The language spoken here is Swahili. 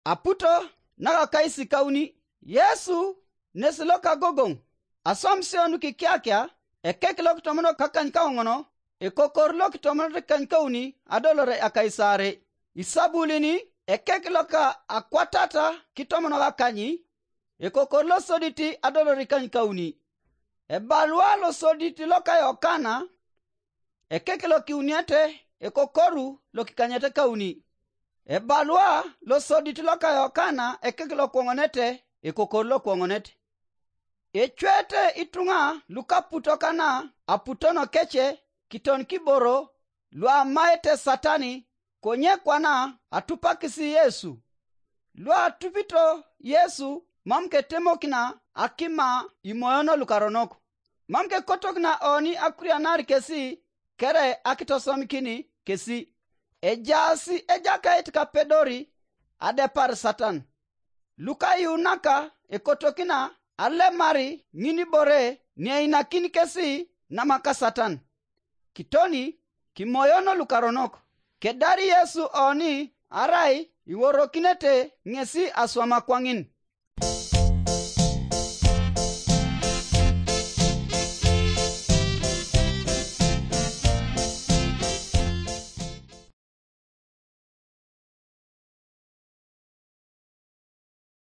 aputo naga kaisi kauni Yesu nesilo kagogong asomsionu kikiakya ekekilo kitomono kakan kaungono ekokorlo kitomono kan kauni adolore akaisare isabulini ekekilo ka akwatata kitomono kakanyi ekokorlo soditi adolore kan kauni ebalwa lo soditi loka yokana ekekilo kiuniete ekokoru lo kikanyete kauni ebalwa lo soditi loka yokana ekekilo kuongonete ekokorlo kuongonete echwete itunga lukaputo kana aputono keche kiton kiboro lwa maete satani konye kwana atupakisi Yesu lwa tupito Yesu mamke temokina akima imoyono lukaronoko mamke kotokna oni akurianari kesi kere akitosomikini kesi ejasi ejaka pedori adepar satan luka yunaka ekotokina alle mari ngini bore ni inakini kesi namaka satan kitoni kimoyono lukaronoko kedari Yesu oni arai iworokinete ngesi aswama kwangin